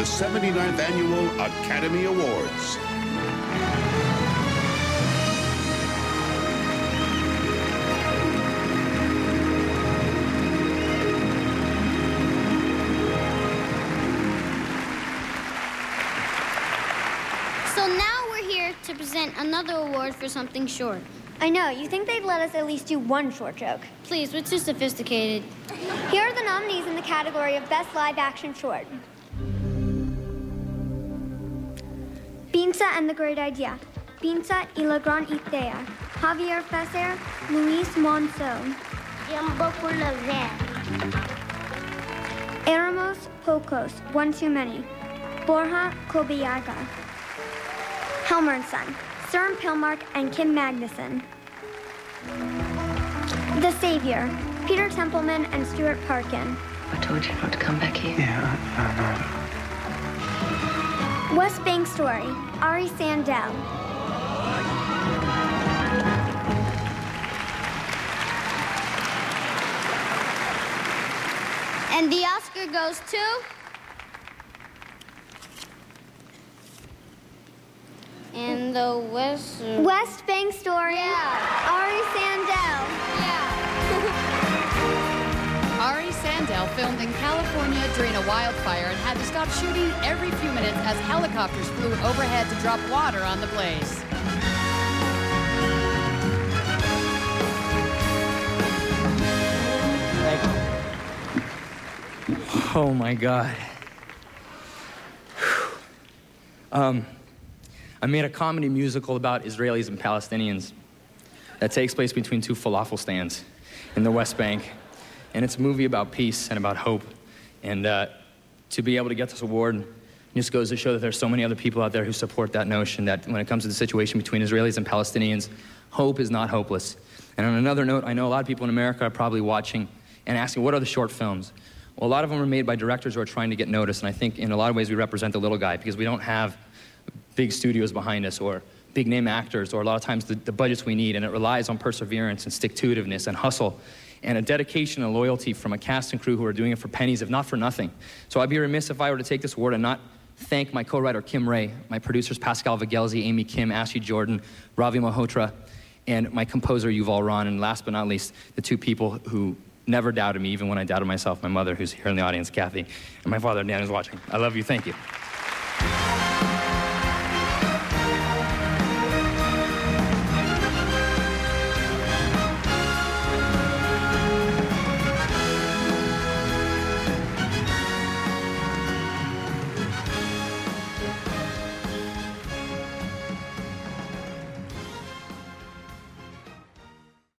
79th Annual Academy Awards. So now we're here to present another award for something short. I know, you think they'd let us at least do one short joke. Please, we're too sophisticated. Here are the nominees in the category of Best Live Action Short. Pinsa and the Great Idea. Pinsa y la Gran Idea. Javier Fesser, Luis Monzon. Tiempo por la ver. Éramos pocos, one too many. Borja Cobillaga. Helmer and Son. Søren Pilmark and Kim Magnuson. The Savior. Peter Templeman and Stuart Parkin. I told you not to come back here. Yeah, I know. West Bank Story. Ari Sandel. And the Oscar goes to... And the West Bank Story. Yeah. Ari Sandel. Yeah. Ari Sandel filmed in California during a wildfire and had to stop shooting every few minutes as helicopters flew overhead to drop water on the blaze. Oh my God. I made a comedy musical about Israelis and Palestinians that takes place between two falafel stands in the West Bank. And it's a movie about peace and about hope. And to be able to get this award just goes to show that there's so many other people out there who support that notion that when it comes to the situation between Israelis and Palestinians, hope is not hopeless. And on another note, I know a lot of people in America are probably watching and asking, what are the short films? Well, a lot of them are made by directors who are trying to get noticed. And I think in a lot of ways we represent the little guy because we don't have big studios behind us or big name actors or a lot of times the budgets we need, and it relies on perseverance and stick-to-itiveness and hustle and a dedication and loyalty from a cast and crew who are doing it for pennies, if not for nothing. So I'd be remiss if I were to take this award and not thank my co-writer Kim Ray, my producers Pascal Vigelzi, Amy Kim, Ashley Jordan, Ravi Malhotra, and my composer Yuval Ron, and last but not least, the two people who never doubted me, even when I doubted myself, my mother, who's here in the audience, Kathy, and my father, Dan, who's watching. I love you, thank you.